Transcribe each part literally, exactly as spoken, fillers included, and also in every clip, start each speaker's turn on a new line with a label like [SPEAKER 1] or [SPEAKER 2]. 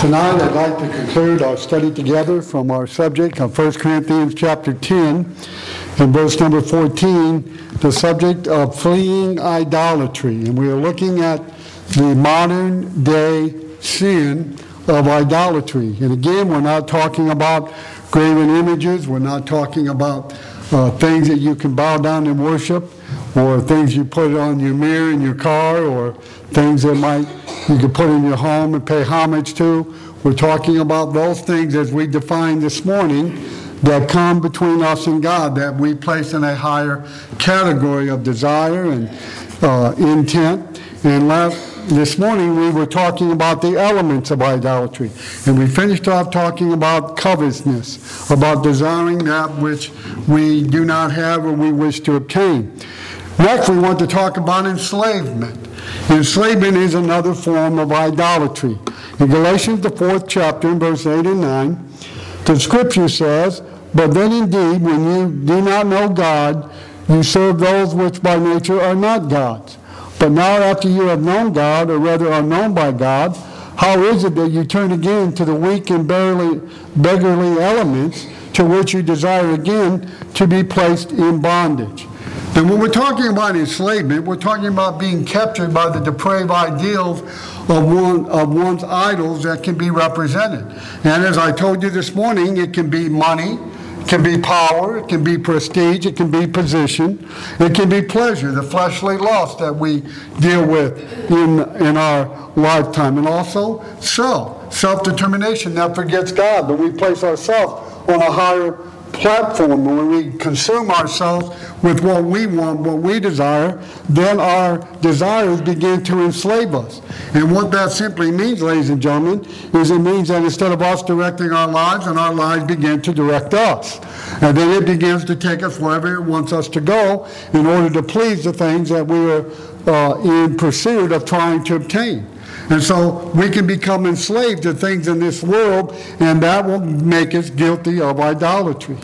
[SPEAKER 1] Tonight I'd like to conclude our study together from our subject of First Corinthians chapter ten and verse number fourteen, the subject of fleeing idolatry. And we are looking at the modern day sin of idolatry. And again, we're not talking about graven images. We're not talking about uh, things that you can bow down and worship, or things you put on your mirror in your car, or things that might you could put in your home and pay homage to. We're talking about those things as we defined this morning that come between us and God, that we place in a higher category of desire and uh, intent. And last this morning we were talking about the elements of idolatry. And we finished off talking about covetousness, about desiring that which we do not have or we wish to obtain. Next, we want to talk about enslavement. Enslavement is another form of idolatry. In Galatians, the fourth chapter, in verse eight and nine, the scripture says, "But then indeed, when you do not know God, you serve those which by nature are not gods. But now after you have known God, or rather are known by God, how is it that you turn again to the weak and barely, beggarly elements to which you desire again to be placed in bondage?" And when we're talking about enslavement, we're talking about being captured by the depraved ideals of, one, of one's idols that can be represented. And as I told you this morning, it can be money, it can be power, it can be prestige, it can be position, it can be pleasure, the fleshly lust that we deal with in, in our lifetime. And also self, self-determination that forgets God, but we place ourselves on a higher platform. When we consume ourselves with what we want, what we desire, then our desires begin to enslave us. And what that simply means, ladies and gentlemen, is it means that instead of us directing our lives, and our lives begin to direct us. And then it begins to take us wherever it wants us to go in order to please the things that we are uh, in pursuit of trying to obtain. And so we can become enslaved to things in this world, and that will make us guilty of idolatry.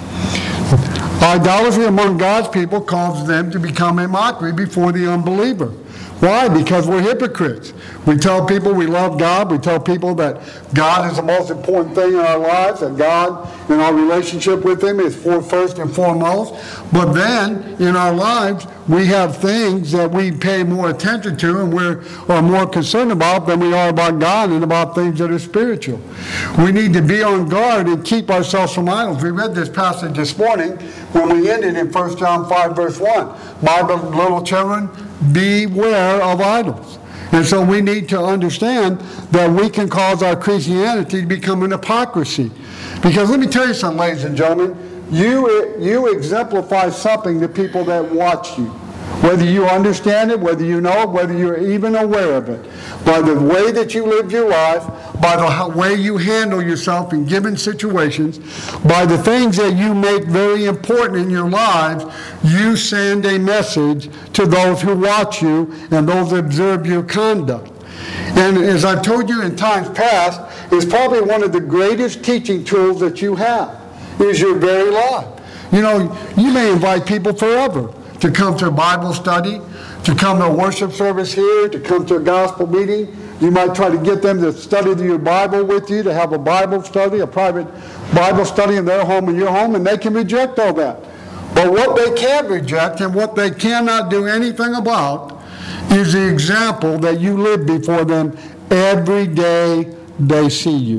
[SPEAKER 1] Idolatry among God's people causes them to become a mockery before the unbeliever. Why? Because we're hypocrites. We tell people we love God. We tell people that God is the most important thing in our lives, that God and our relationship with Him is for first and foremost. But then, in our lives, we have things that we pay more attention to and we're are more concerned about than we are about God and about things that are spiritual. We need to be on guard and keep ourselves from idols. We read this passage this morning when we ended in First John five, verse one. My little children, beware of idols. And so we need to understand that we can cause our Christianity to become an hypocrisy. Because let me tell you something, ladies and gentlemen, you, you exemplify something to people that watch you. Whether you understand it, whether you know it, whether you're even aware of it. By the way that you live your life, by the way you handle yourself in given situations, by the things that you make very important in your lives, you send a message to those who watch you and those who observe your conduct. And as I've told you in times past, it's probably one of the greatest teaching tools that you have, is your very life. You know, you may invite people forever to come to a Bible study, to come to a worship service here, to come to a gospel meeting. You might try to get them to study your Bible with you, to have a Bible study, a private Bible study in their home and your home, and they can reject all that. But what they can't reject and what they cannot do anything about is the example that you live before them every day they see you.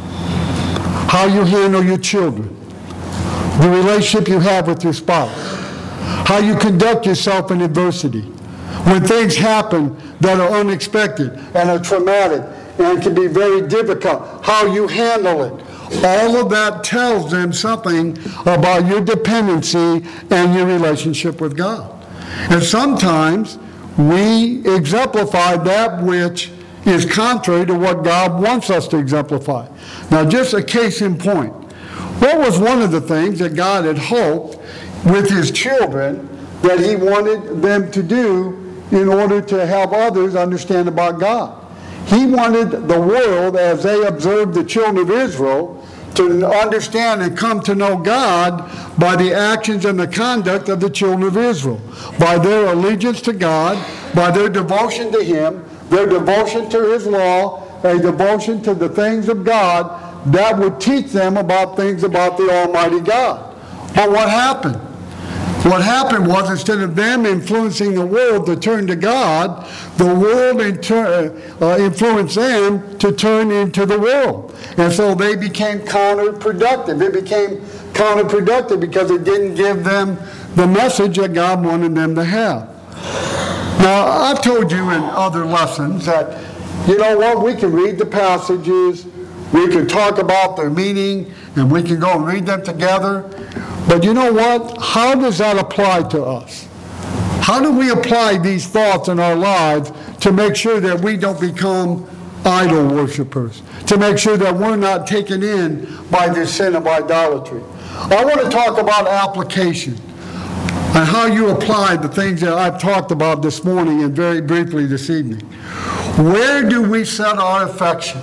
[SPEAKER 1] How you handle your children, the relationship you have with your spouse, how you conduct yourself in adversity. When things happen that are unexpected and are traumatic and can be very difficult, how you handle it. All of that tells them something about your dependency and your relationship with God. And sometimes we exemplify that which is contrary to what God wants us to exemplify. Now, just a case in point. What was one of the things that God had hoped with His children that He wanted them to do in order to help others understand about God? He wanted the world, as they observed the children of Israel, to understand and come to know God by the actions and the conduct of the children of Israel, by their allegiance to God, by their devotion to Him, their devotion to His law, a devotion to the things of God that would teach them about things about the Almighty God. But what happened? What happened was, instead of them influencing the world to turn to God, the world inter- uh, influenced them to turn into the world. And so they became counterproductive. It became counterproductive because it didn't give them the message that God wanted them to have. Now, I've told you in other lessons that, you know what, we can read the passages, we can talk about their meaning, and we can go and read them together. But you know what? How does that apply to us? How do we apply these thoughts in our lives to make sure that we don't become idol worshipers, to make sure that we're not taken in by this sin of idolatry? I want to talk about application and how you apply the things that I've talked about this morning and very briefly this evening. Where do we set our affections?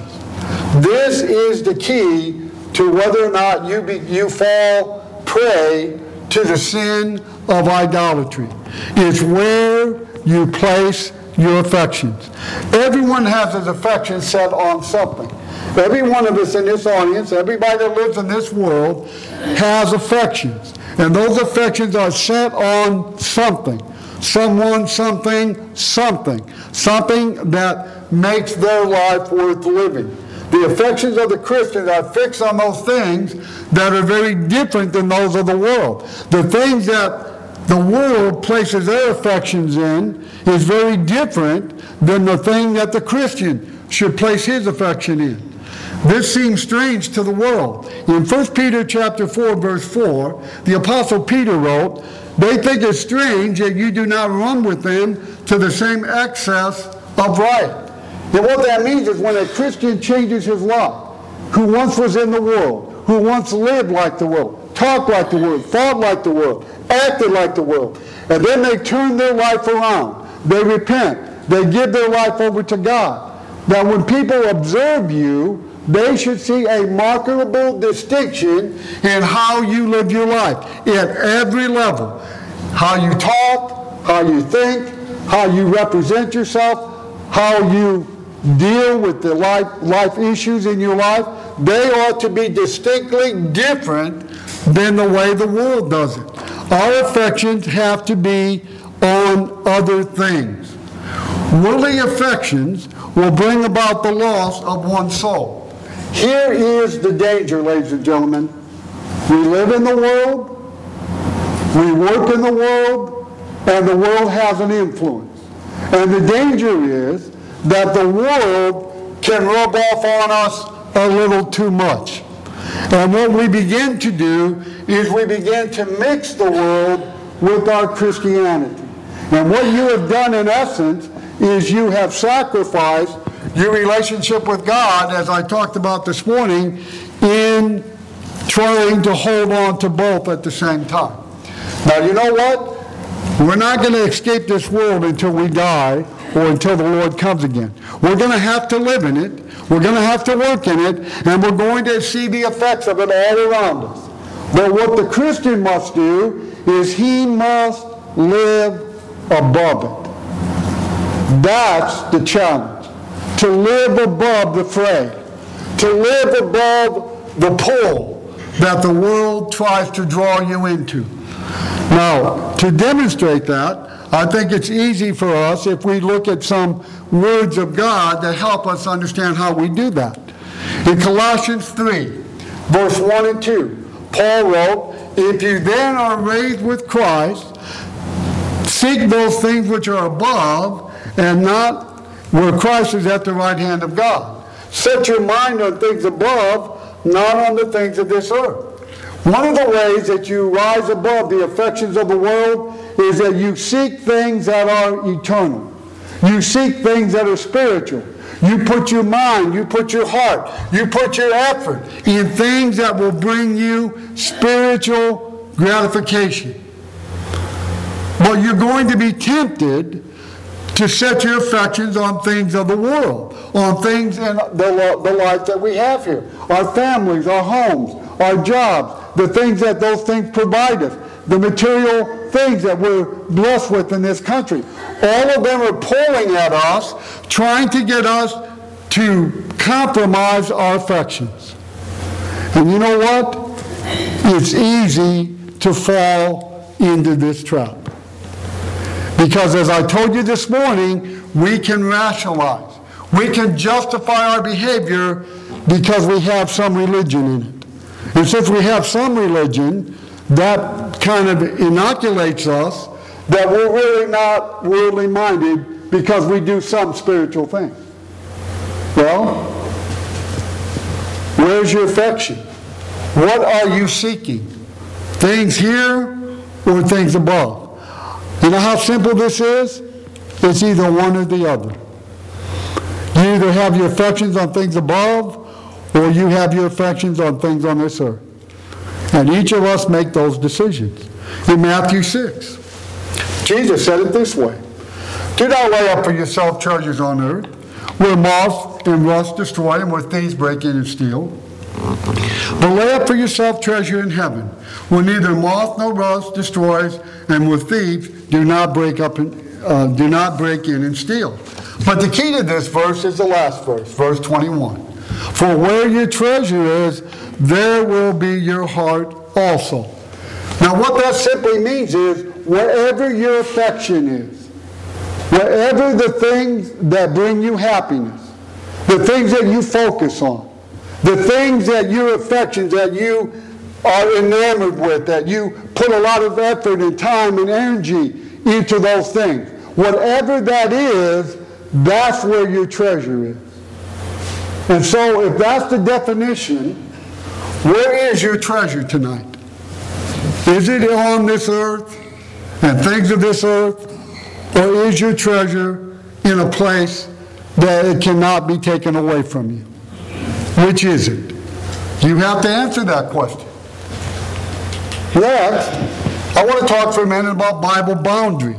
[SPEAKER 1] This is the key to whether or not you be, you fall prey to the sin of idolatry. It's where you place your affections. Everyone has his affections set on something. Every one of us in this audience, everybody that lives in this world, has affections. And those affections are set on something. Someone, something, something. Something that makes their life worth living. The affections of the Christians are fixed on those things that are very different than those of the world. The things that the world places their affections in is very different than the thing that the Christian should place his affection in. This seems strange to the world. In First Peter chapter four, verse four, the Apostle Peter wrote, "They think it strange that you do not run with them to the same excess of right." And what that means is when a Christian changes his life, who once was in the world, who once lived like the world, talked like the world, thought like the world, acted like the world, and then they turn their life around, they repent, they give their life over to God, that when people observe you, they should see a marketable distinction in how you live your life at every level. How you talk, how you think, how you represent yourself, how you deal with the life, life issues in your life, they ought to be distinctly different than the way the world does it. Our affections have to be on other things. Worldly affections will bring about the loss of one's soul. Here is the danger, ladies and gentlemen. We live in the world, we work in the world, and the world has an influence. And the danger is that the world can rub off on us a little too much. And what we begin to do is we begin to mix the world with our Christianity. And what you have done in essence is you have sacrificed your relationship with God, as I talked about this morning, in trying to hold on to both at the same time. Now, you know what? We're not going to escape this world until we die or until the Lord comes again. We're going to have to live in it. We're going to have to work in it, and we're going to see the effects of it all around us. But what the Christian must do is he must live above it. That's the challenge. To live above the fray. To live above the pull that the world tries to draw you into. Now, to demonstrate that, I think it's easy for us if we look at some words of God that help us understand how we do that. In Colossians three, verse one and two, Paul wrote, "If you then are raised with Christ, seek those things which are above, and not where Christ is at the right hand of God. Set your mind on things above, not on the things of this earth." One of the ways that you rise above the affections of the world is that you seek things that are eternal. You seek things that are spiritual. You put your mind, you put your heart, you put your effort in things that will bring you spiritual gratification. But you're going to be tempted to set your affections on things of the world, on things in the, the life that we have here. Our families, our homes, our jobs, the things that those things provide us, the material things that we're blessed with in this country. All of them are pulling at us, trying to get us to compromise our affections. And you know what? It's easy to fall into this trap. Because as I told you this morning, we can rationalize. We can justify our behavior because we have some religion in it. And since we have some religion, that kind of inoculates us that we're really not worldly minded because we do some spiritual thing. Well, where's your affection? What are you seeking? Things here or things above? You know how simple this is? It's either one or the other. You either have your affections on things above or you have your affections on things on this earth. And each of us make those decisions. In Matthew six, Jesus said it this way: do not lay up for yourself treasures on earth, where moth and rust destroy and where thieves break in and steal. But lay up for yourself treasure in heaven, where neither moth nor rust destroys, and where thieves do not break up and uh, do not break in and steal. But the key to this verse is the last verse, verse twenty-one. For where your treasure is, there will be your heart also. Now what that simply means is, wherever your affection is, wherever the things that bring you happiness, the things that you focus on, the things that your affections that you are enamored with, that you put a lot of effort and time and energy into those things, whatever that is, that's where your treasure is. And so if that's the definition, where is your treasure tonight? Is it on this earth and things of this earth? Or is your treasure in a place that it cannot be taken away from you? Which is it? You have to answer that question. Next, I want to talk for a minute about Bible boundaries.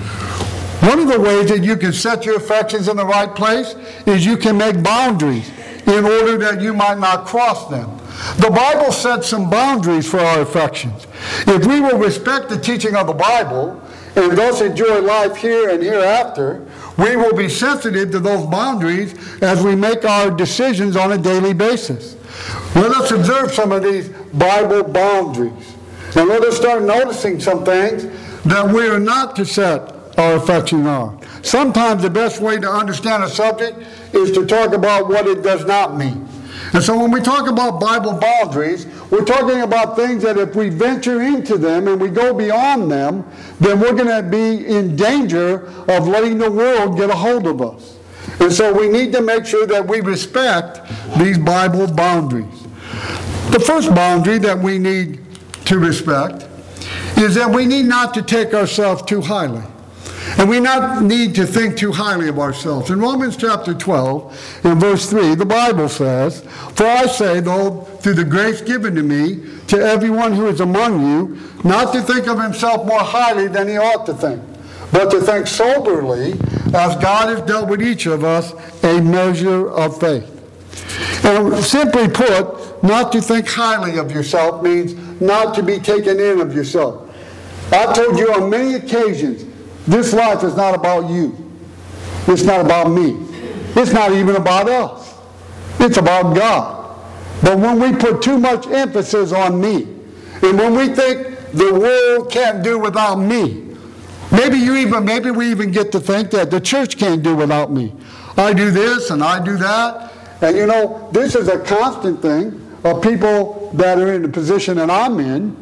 [SPEAKER 1] One of the ways that you can set your affections in the right place is you can make boundaries in order that you might not cross them. The Bible sets some boundaries for our affections. If we will respect the teaching of the Bible and thus enjoy life here and hereafter, we will be sensitive to those boundaries as we make our decisions on a daily basis. Let us observe some of these Bible boundaries. And let us start noticing some things that we are not to set our affection on. Sometimes the best way to understand a subject is to talk about what it does not mean. And so when we talk about Bible boundaries, we're talking about things that if we venture into them and we go beyond them, then we're going to be in danger of letting the world get a hold of us. And so we need to make sure that we respect these Bible boundaries. The first boundary that we need to respect is that we need not to take ourselves too highly. And we not need to think too highly of ourselves. In Romans chapter twelve, in verse three, the Bible says, for I say, though, through the grace given to me, to everyone who is among you, not to think of himself more highly than he ought to think, but to think soberly, as God has dealt with each of us a measure of faith. And simply put, not to think highly of yourself means not to be taken in of yourself. I've told you on many occasions, this life is not about you. It's not about me. It's not even about us. It's about God. But when we put too much emphasis on me, and when we think the world can't do without me, maybe you even maybe we even get to think that the church can't do without me. I do this and I do that. And you know, this is a constant thing of people that are in the position that I'm in.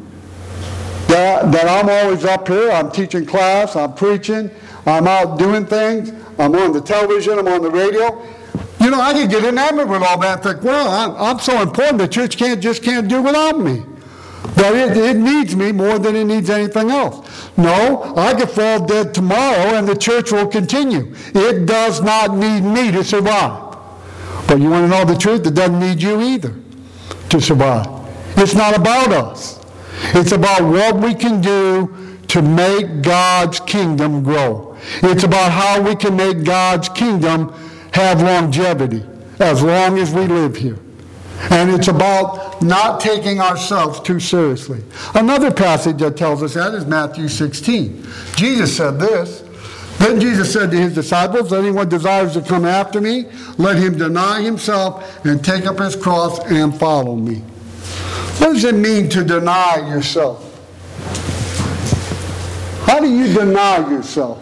[SPEAKER 1] That, that I'm always up here, I'm teaching class, I'm preaching, I'm out doing things, I'm on the television, I'm on the radio. You know, I can get enamored with all that and think, well, I'm, I'm so important, the church can't just can't do without me. That it, it needs me more than it needs anything else. No, I could fall dead tomorrow and the church will continue. It does not need me to survive. But you want to know the truth? It doesn't need you either to survive. It's not about us. It's about what we can do to make God's kingdom grow. It's about how we can make God's kingdom have longevity as long as we live here. And it's about not taking ourselves too seriously. Another passage that tells us that is Matthew sixteen. Jesus said this, Then Jesus said to his disciples, anyone desires to come after me, let him deny himself and take up his cross and follow me. What does it mean to deny yourself? How do you deny yourself?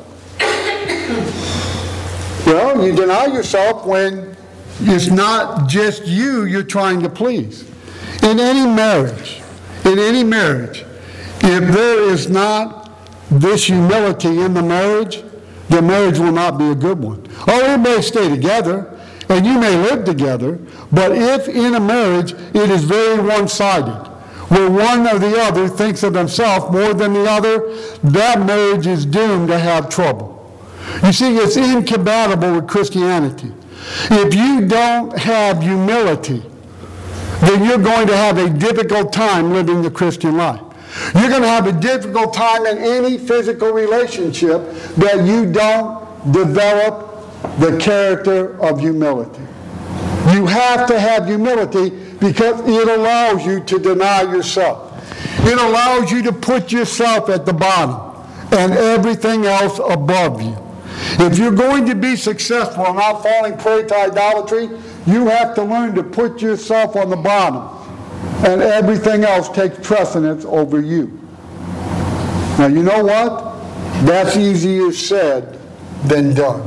[SPEAKER 1] Well, you deny yourself when it's not just you you're trying to please. In any marriage, in any marriage, if there is not this humility in the marriage, the marriage will not be a good one. Oh, it may stay together, and you may live together, but if in a marriage it is very one-sided, where one or the other thinks of themselves more than the other, that marriage is doomed to have trouble. You see, it's incompatible with Christianity. If you don't have humility, then you're going to have a difficult time living the Christian life. You're going to have a difficult time in any physical relationship that you don't develop the character of humility. You have to have humility because it allows you to deny yourself. It allows you to put yourself at the bottom and everything else above you. If you're going to be successful and not falling prey to idolatry, you have to learn to put yourself on the bottom, and everything else takes precedence over you. Now, you know what? That's easier said than done.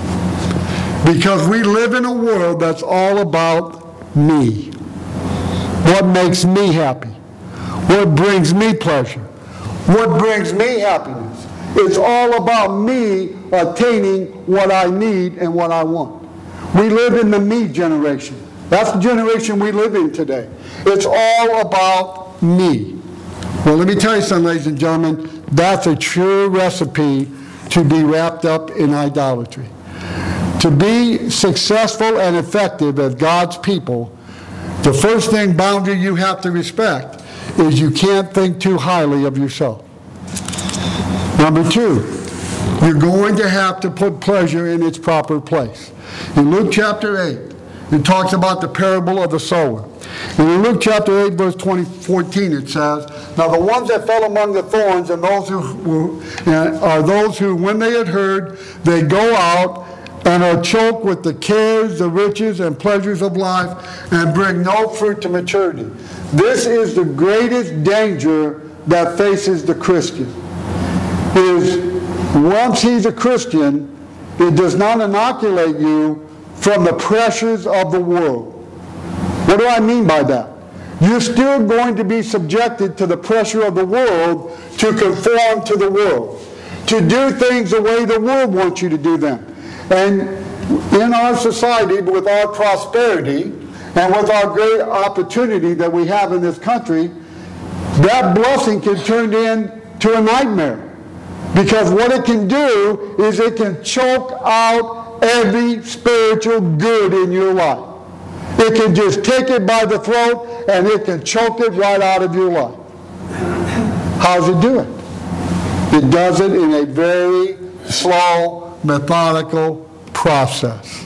[SPEAKER 1] Because we live in a world that's all about me. What makes me happy? What brings me pleasure? What brings me happiness? It's all about me attaining what I need and what I want. We live in the me generation. That's the generation we live in today. It's all about me. Well, let me tell you something, ladies and gentlemen. That's a true recipe to be wrapped up in idolatry. To be successful and effective as God's people, the first thing boundary you have to respect is you can't think too highly of yourself. Number two, you're going to have to put pleasure in its proper place. In Luke chapter eight, it talks about the parable of the sower. And in Luke chapter eight, verse twenty, fourteen, it says, now the ones that fell among the thorns and those who were, uh, are those who, when they had heard, they go out and are choked with the cares, the riches, and pleasures of life, and bring no fruit to maturity. This is the greatest danger that faces the Christian. Is once he's a Christian, it does not inoculate you from the pressures of the world. What do I mean by that? You're still going to be subjected to the pressure of the world to conform to the world, to do things the way the world wants you to do them. And in our society, with our prosperity and with our great opportunity that we have in this country, that blessing can turn into a nightmare. Because what it can do is it can choke out every spiritual good in your life. It can just take it by the throat and it can choke it right out of your life. How does it do it? It does it in a very slow, methodical process.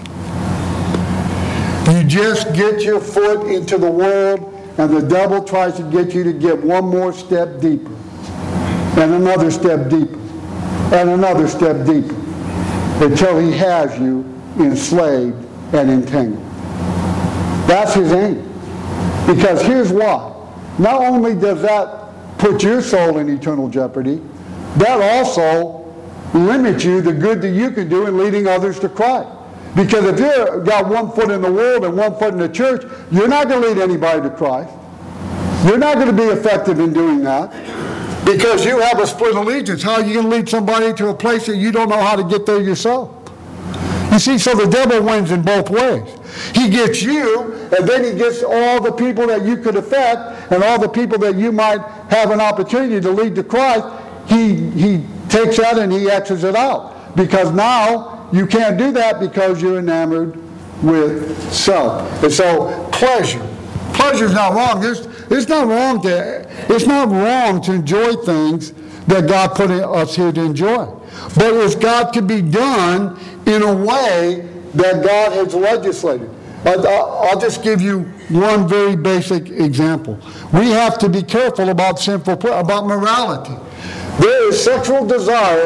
[SPEAKER 1] You just get your foot into the world and the devil tries to get you to get one more step deeper and another step deeper and another step deeper until he has you enslaved and entangled. That's his aim. Because here's why. Not only does that put your soul in eternal jeopardy, that also limits you the good that you can do in leading others to Christ. Because if you've got one foot in the world and one foot in the church, you're not going to lead anybody to Christ. You're not going to be effective in doing that. Because you have a split allegiance. How are you going to lead somebody to a place that you don't know how to get there yourself? You see, so the devil wins in both ways. He gets you, and then he gets all the people that you could affect, and all the people that you might have an opportunity to lead to Christ. He, he takes that and he X's it out. Because now you can't do that because you're enamored with self. And so pleasure. Pleasure is not wrong. There's, it's not wrong to it's not wrong to enjoy things that God put us here to enjoy. But it's got to be done in a way that God has legislated. I'll just give you one very basic example. We have to be careful about sinful, about morality. There is sexual desire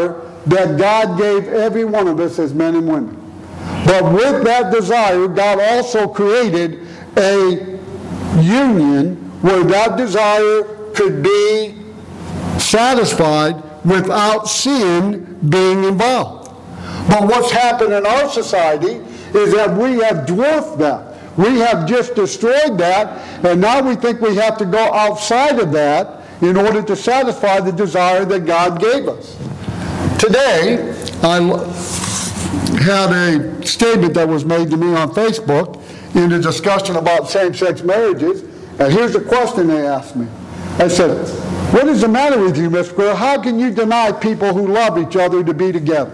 [SPEAKER 1] that God gave every one of us as men and women. But with that desire, God also created a union where that desire could be satisfied without sin being involved. But what's happened in our society is that we have dwarfed that. We have just destroyed that, and now we think we have to go outside of that in order to satisfy the desire that God gave us. Today, I had a statement that was made to me on Facebook in a discussion about same-sex marriages, and here's the question they asked me. I said, what is the matter with you, Mister Greer? How can you deny people who love each other to be together?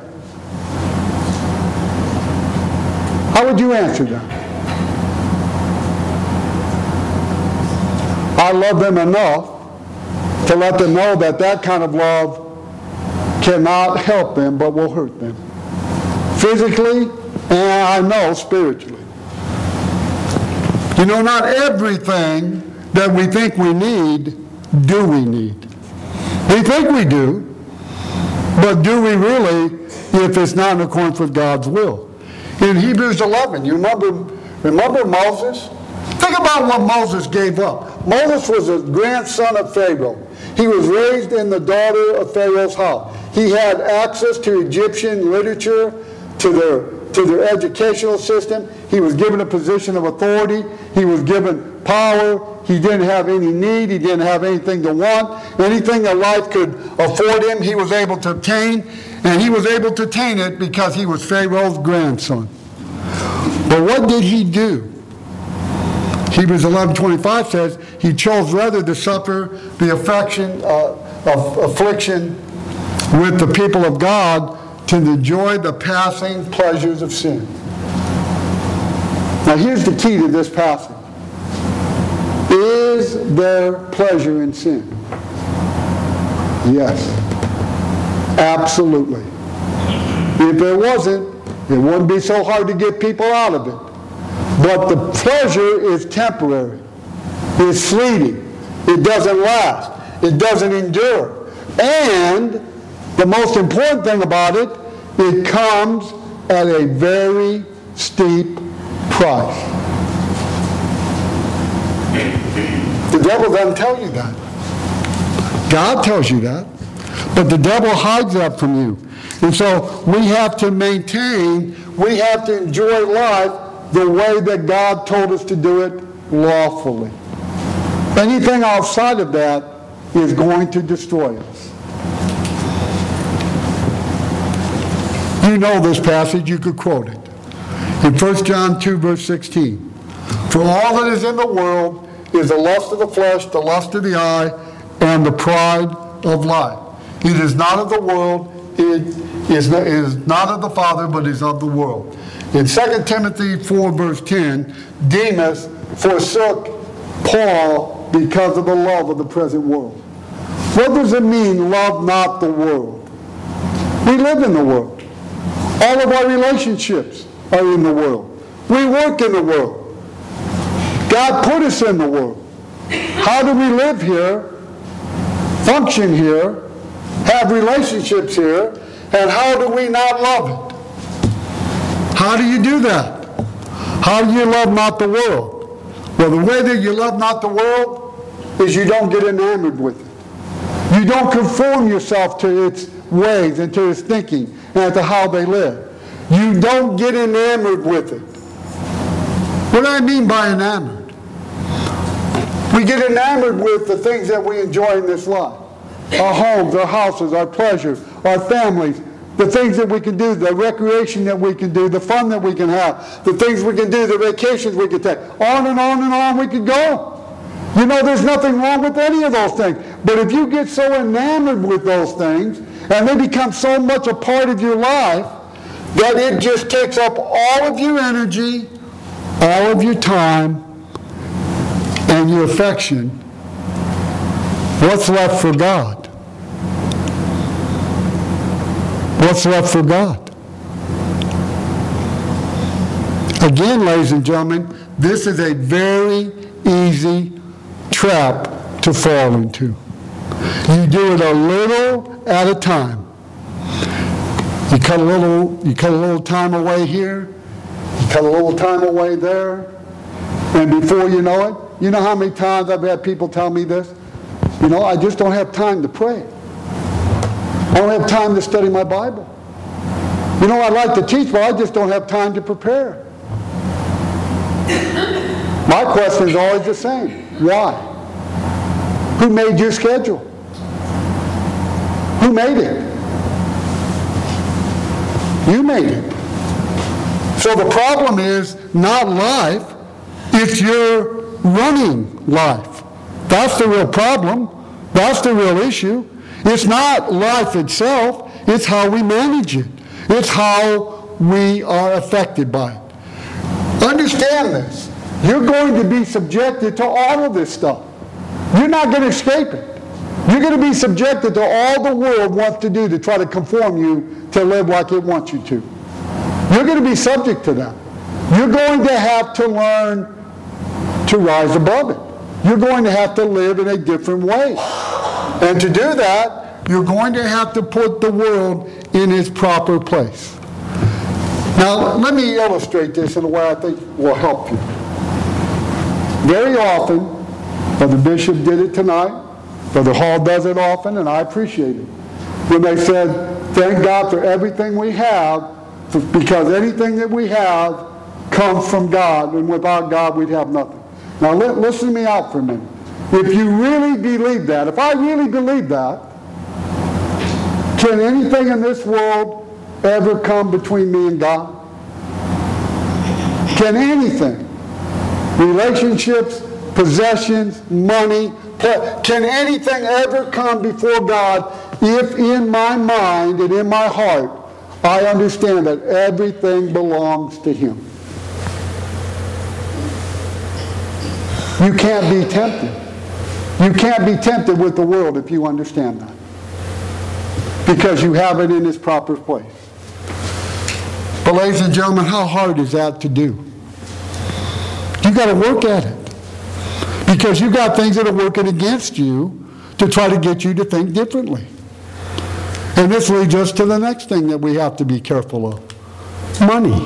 [SPEAKER 1] How would you answer that? I love them enough to let them know that that kind of love cannot help them but will hurt them. Physically, and I know spiritually. You know, not everything that we think we need, do we need. We think we do, but do we really if it's not in accordance with God's will? In Hebrews eleven, you remember, remember Moses? Think about what Moses gave up. Moses was a grandson of Pharaoh. He was raised in the daughter of Pharaoh's house. He had access to Egyptian literature, to their, to their educational system. He was given a position of authority. He was given power. He didn't have any need. He didn't have anything to want. Anything that life could afford him, he was able to obtain. And he was able to attain it because he was Pharaoh's grandson. But what did he do? Hebrews eleven twenty-five says he chose rather to suffer the affection uh, of affliction with the people of God to enjoy the passing pleasures of sin. Now here's the key to this passage. Is there pleasure in sin? Yes. Absolutely. If there wasn't, it wouldn't be so hard to get people out of it. But the pleasure is temporary. It's fleeting. It doesn't last. It doesn't endure. And the most important thing about it, it comes at a very steep price. The devil doesn't tell you that. God tells you that. But the devil hides that from you. And so we have to maintain, we have to enjoy life the way that God told us to do it lawfully. Anything outside of that is going to destroy us. You know this passage, you could quote it. In First John two, verse sixteen. For all that is in the world is the lust of the flesh, the lust of the eye, and the pride of life. It is not of the world, it is not, it is not of the Father, but is of the world. In Second Timothy four, verse ten, Demas forsook Paul because of the love of the present world. What does it mean, love not the world? We live in the world. All of our relationships are in the world. We work in the world. God put us in the world. How do we live here, function here, have relationships here, and how do we not love it? How do you do that? How do you love not the world? Well, the way that you love not the world is you don't get enamored with it. You don't conform yourself to its ways and to its thinking and to how they live. You don't get enamored with it. What do I mean by enamored? We get enamored with the things that we enjoy in this life. Our homes, our houses, our pleasure, our families, the things that we can do, the recreation that we can do, the fun that we can have, the things we can do, the vacations we can take. On and on and on we could go. You know, there's nothing wrong with any of those things. But if you get so enamored with those things, and they become so much a part of your life, that it just takes up all of your energy, all of your time, and your affection, what's left for God? What's left for God? Again, ladies and gentlemen, this is a very easy trap to fall into. You do it a little at a time. You cut a little, you cut a little time away here, you cut a little time away there, and before you know it, you know how many times I've had people tell me this? You know, I just don't have time to pray. I don't have time to study my Bible. You know, I like to teach, but I just don't have time to prepare. My question is always the same. Why? Who made your schedule? Who made it? You made it. So the problem is not life, it's your running life. That's the real problem. That's the real issue. It's not life itself, it's how we manage it. It's how we are affected by it. Understand this. You're going to be subjected to all of this stuff. You're not going to escape it. You're going to be subjected to all the world wants to do to try to conform you to live like it wants you to. You're going to be subject to that. You're going to have to learn to rise above it. You're going to have to live in a different way. And to do that, you're going to have to put the world in its proper place. Now, let me illustrate this in a way I think will help you. Very often, Brother Bishop did it tonight, Brother Hall does it often, and I appreciate it. When they said, thank God for everything we have, because anything that we have comes from God, and without God we'd have nothing. Now li- listen to me out for a minute. If you really believe that, if I really believe that, can anything in this world ever come between me and God? Can anything? Relationships, possessions, money, can anything ever come before God if in my mind and in my heart I understand that everything belongs to Him? You can't be tempted. You can't be tempted with the world if you understand that. Because you have it in its proper place. But ladies and gentlemen, how hard is that to do? You got to work at it. Because you got things that are working against you to try to get you to think differently. And this leads us to the next thing that we have to be careful of. Money.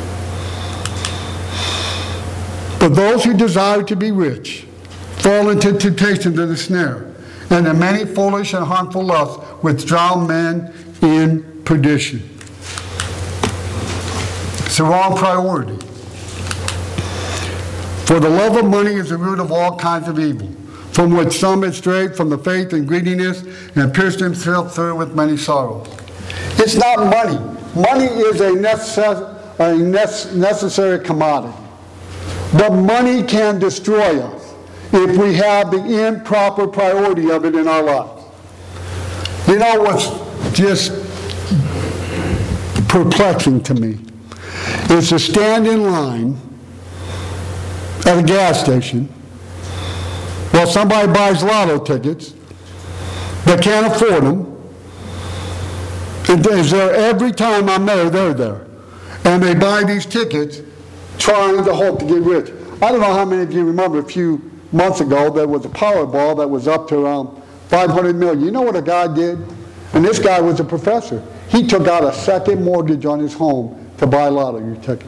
[SPEAKER 1] But those who desire to be rich fall into temptation to the snare, and the many foolish and harmful lusts which drown men in perdition. It's the wrong priority. For the love of money is the root of all kinds of evil, from which some have strayed from the faith and greediness and pierced themselves through with many sorrows. It's not money. Money is a, necess- a necessary commodity. But money can destroy us if we have the improper priority of it in our lives. You know what's just perplexing to me is to stand in line at a gas station while somebody buys lotto tickets that can't afford them. And is there every time I'm there, they're there. And they buy these tickets trying to hope to get rich. I don't know how many of you remember a few months ago there was a Powerball that was up to around five hundred million. You know what a guy did? And this guy was a professor. He took out a second mortgage on his home to buy lottery tickets.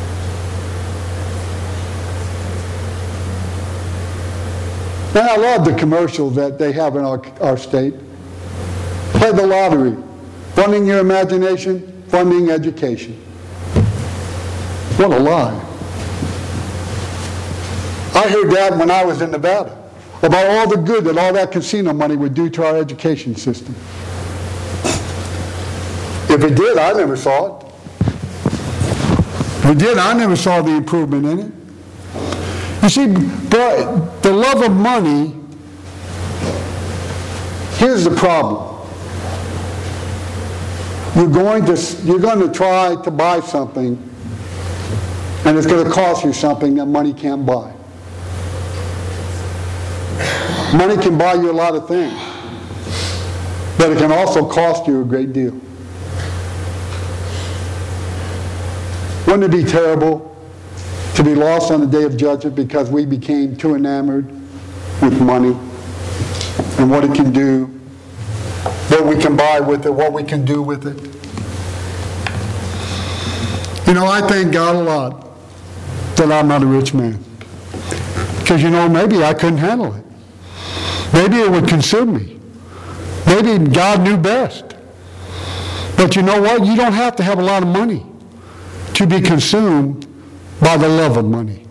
[SPEAKER 1] And I love the commercials that they have in our, our state. Play the lottery. Funding your imagination, funding education. What a lie. I heard that when I was in Nevada, about all the good that all that casino money would do to our education system. If it did, I never saw it. If it did, I never saw the improvement in it. You see, but the love of money, here's the problem. You're going to, you're going to try to buy something, and it's going to cost you something that money can't buy. Money can buy you a lot of things, but it can also cost you a great deal. Wouldn't it be terrible to be lost on the day of judgment because we became too enamored with money and what it can do, what we can buy with it, what we can do with it? You know, I thank God a lot that I'm not a rich man. Because, you know, maybe I couldn't handle it. Maybe it would consume me. Maybe God knew best. But you know what? You don't have to have a lot of money to be consumed by the love of money.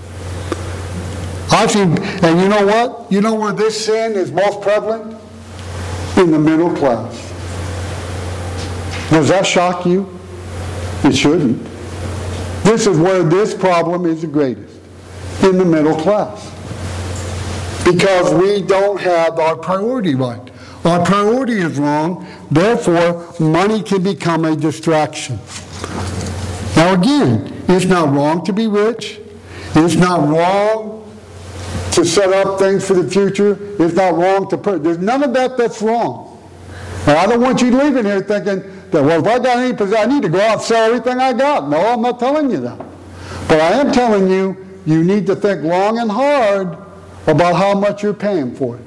[SPEAKER 1] I think, and you know what? You know where this sin is most prevalent? In the middle class. Does that shock you? It shouldn't. This is where this problem is the greatest. In the middle class. Because we don't have our priority right. Our priority is wrong, therefore money can become a distraction. Now again, it's not wrong to be rich. It's not wrong to set up things for the future. It's not wrong to put, there's none of that that's wrong. And I don't want you leaving here thinking that, well, if I got any possession, I need to go out and sell everything I got. No, I'm not telling you that. But I am telling you, you need to think long and hard about how much you're paying for it.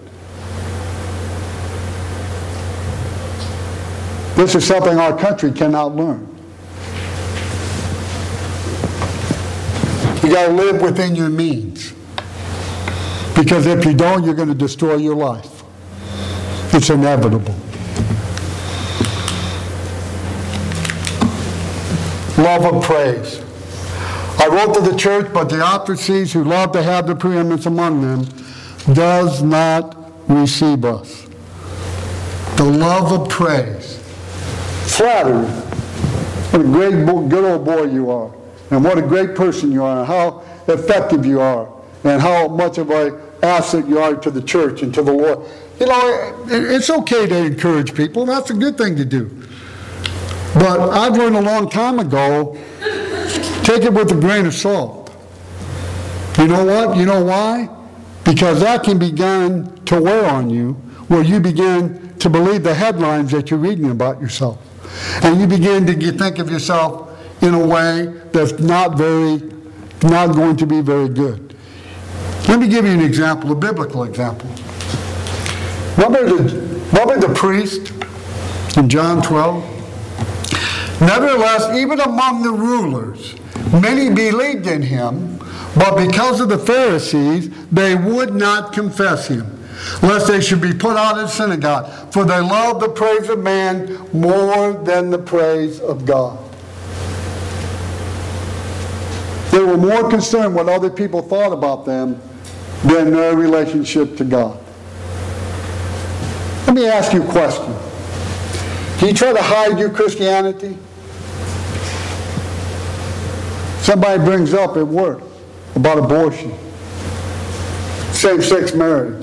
[SPEAKER 1] This is something our country cannot learn. You got to live within your means. Because if you don't, you're going to destroy your life. It's inevitable. Love of praise. I wrote to the church, but the Theocracies who love to have the preeminence among them does not receive us. The love of praise. Flattery. What a great, good old boy you are. And what a great person you are. And how effective you are. And how much of an asset you are to the church and to the Lord. You know, it's okay to encourage people. That's a good thing to do. But I've learned a long time ago, take it with a grain of salt. You know what? You know why? Because that can begin to wear on you, where you begin to believe the headlines that you're reading about yourself. And you begin to get, think of yourself in a way that's not very, not going to be very good. Let me give you an example, a biblical example. Remember the, remember the priest in John twelve? Nevertheless, even among the rulers, many believed in him, but because of the Pharisees, they would not confess him, lest they should be put out of the synagogue. For they loved the praise of man more than the praise of God. They were more concerned what other people thought about them than their relationship to God. Let me ask you a question. Do you try to hide your Christianity? Somebody brings up at work about abortion, same-sex marriage,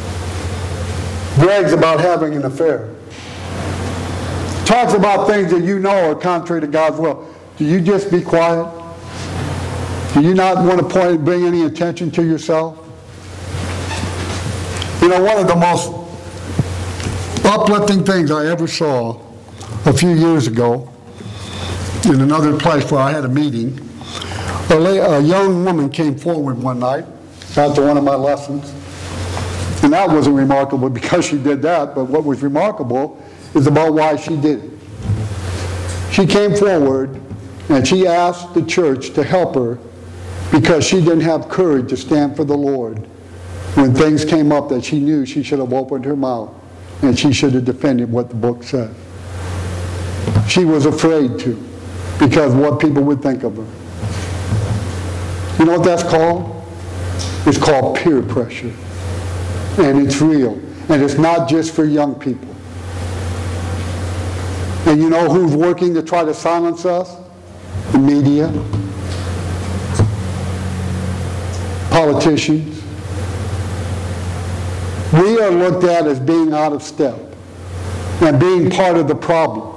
[SPEAKER 1] brags about having an affair, talks about things that you know are contrary to God's will. Do you just be quiet? Do you not want to point, bring any attention to yourself? You know, one of the most uplifting things I ever saw a few years ago in another place where I had a meeting, a, a young woman came forward one night after one of my lessons. And that wasn't remarkable because she did that, but what was remarkable is about why she did it. She came forward and she asked the church to help her because she didn't have courage to stand for the Lord when things came up that she knew she should have opened her mouth and she should have defended what the book said. She was afraid to because of what people would think of her. You know what that's called? It's called peer pressure. And it's real. And it's not just for young people. And you know who's working to try to silence us? The media. Politicians. We are looked at as being out of step and being part of the problem.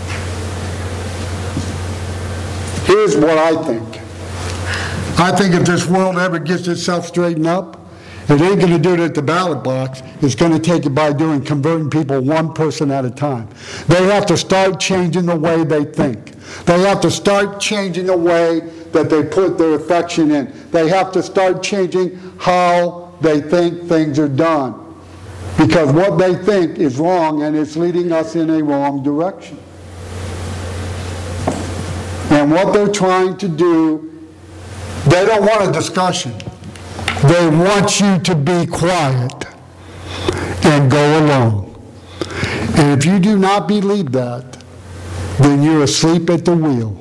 [SPEAKER 1] Here's what I think. I think if this world ever gets itself straightened up, it ain't going to do it at the ballot box. It's going to take it by doing converting people one person at a time. They have to start changing the way they think. They have to start changing the way that they put their affection in. They have to start changing how they think things are done. Because what they think is wrong and it's leading us in a wrong direction. And And what they're trying to do, they don't want a discussion. They want you to be quiet and go along. And if you do not believe that, then you're asleep at the wheel.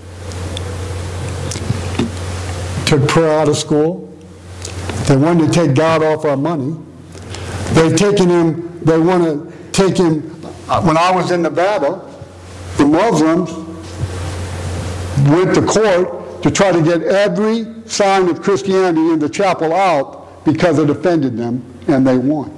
[SPEAKER 1] Took prayer out of school. They wanted to take God off our money. They've taken him, they want to take him. When I was in Nevada, the Muslims went to court to try to get every sign of Christianity in the chapel out because it offended them, and they won.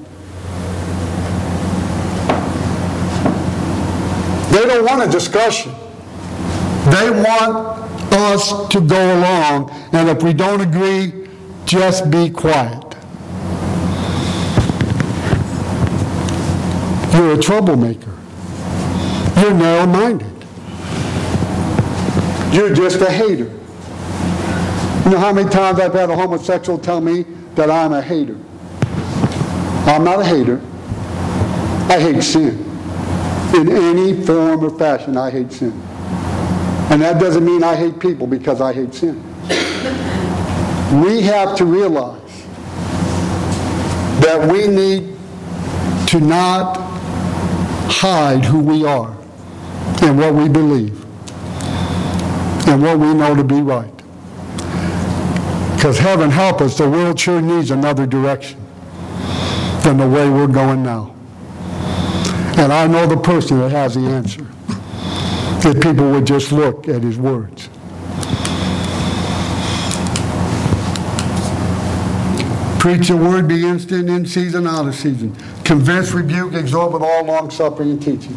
[SPEAKER 1] They don't want a discussion. They want us to go along, and if we don't agree, just be quiet. You're a troublemaker. You're narrow-minded. You're just a hater. You know how many times I've had a homosexual tell me that I'm a hater? I'm not a hater. I hate sin. In any form or fashion, I hate sin. And that doesn't mean I hate people because I hate sin. We have to realize that we need to not hide who we are and what we believe and what we know to be right. Because heaven help us, the world sure needs another direction than the way we're going now. And I know the person that has the answer, if people would just look at his words. Preach the word, be instant, in season, out of season. Convince, rebuke, exhort with all long suffering and teaching.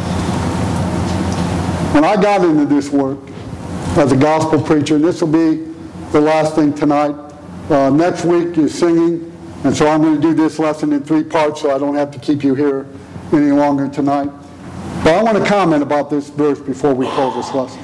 [SPEAKER 1] When I got into this work as a gospel preacher, and this will be the last thing tonight, uh, next week is singing, and so I'm going to do this lesson in three parts so I don't have to keep you here any longer tonight. But I want to comment about this verse before we close this lesson.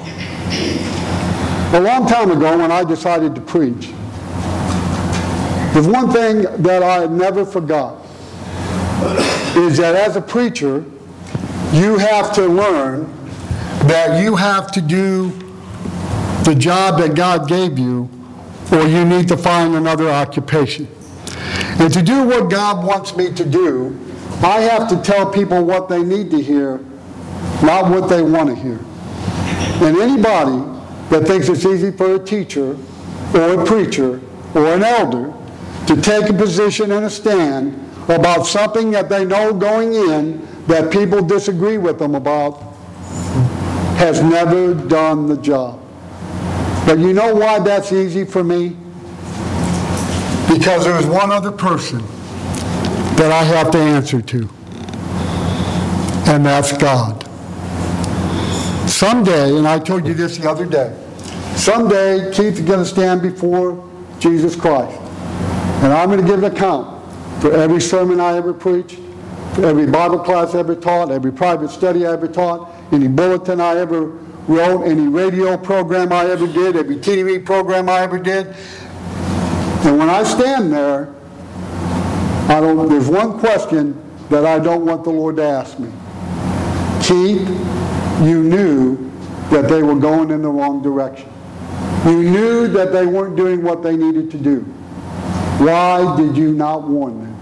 [SPEAKER 1] A long time ago, when I decided to preach, there's one thing that I never forgot, is that as a preacher, you have to learn that you have to do the job that God gave you, or you need to find another occupation. And to do what God wants me to do, I have to tell people what they need to hear, not what they want to hear. And anybody that thinks it's easy for a teacher or a preacher or an elder to take a position and a stand about something that they know going in that people disagree with them about has never done the job. But you know why that's easy for me? Because there's one other person that I have to answer to, and that's God. Someday, and I told you this the other day, someday Keith is going to stand before Jesus Christ, and I'm going to give an account for every sermon I ever preached, for every Bible class I ever taught, every private study I ever taught, any bulletin I ever wrote, any radio program I ever did, every T V program I ever did. And when I stand there, I don't, there's one question that I don't want the Lord to ask me. Keith, you knew that they were going in the wrong direction. You knew that they weren't doing what they needed to do. Why did you not warn them?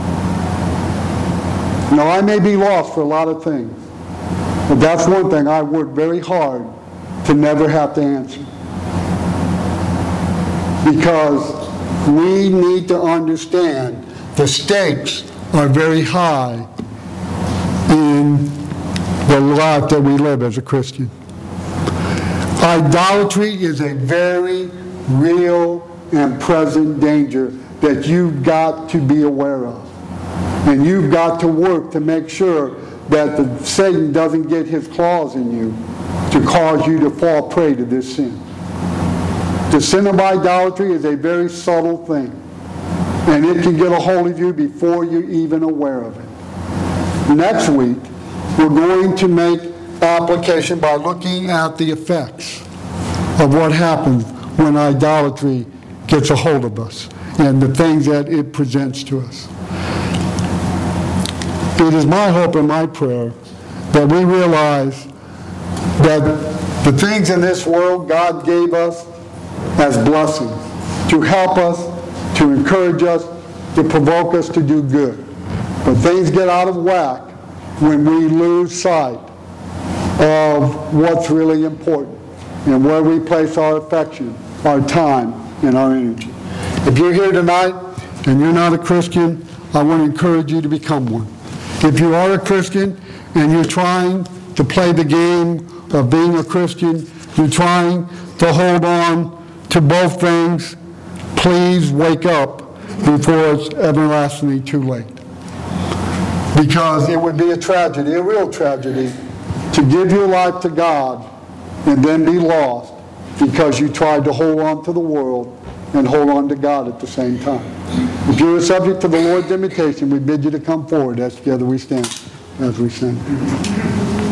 [SPEAKER 1] Now, I may be lost for a lot of things, but that's one thing I worked very hard to never have to answer. Because we need to understand the stakes are very high in the life that we live as a Christian. Idolatry is a very real and present danger that you've got to be aware of. And you've got to work to make sure that the, Satan doesn't get his claws in you to cause you to fall prey to this sin. The sin of idolatry is a very subtle thing. And it can get a hold of you before you're even aware of it. Next week, we're going to make application by looking at the effects of what happens when idolatry gets a hold of us and the things that it presents to us. It is my hope and my prayer that we realize that The things in this world God gave us as blessings to help us, to encourage us, to provoke us to do good. But things get out of whack when we lose sight of what's really important and where we place our affection, our time, and our energy. If you're here tonight and you're not a Christian, I want to encourage you to become one. If you are a Christian and you're trying to play the game of being a Christian, you're trying to hold on to both things, please wake up before it's everlastingly too late. Because it would be a tragedy, a real tragedy, to give your life to God and then be lost because you tried to hold on to the world and hold on to God at the same time. If you're subject to the Lord's invitation, we bid you to come forward as together we stand as we sing.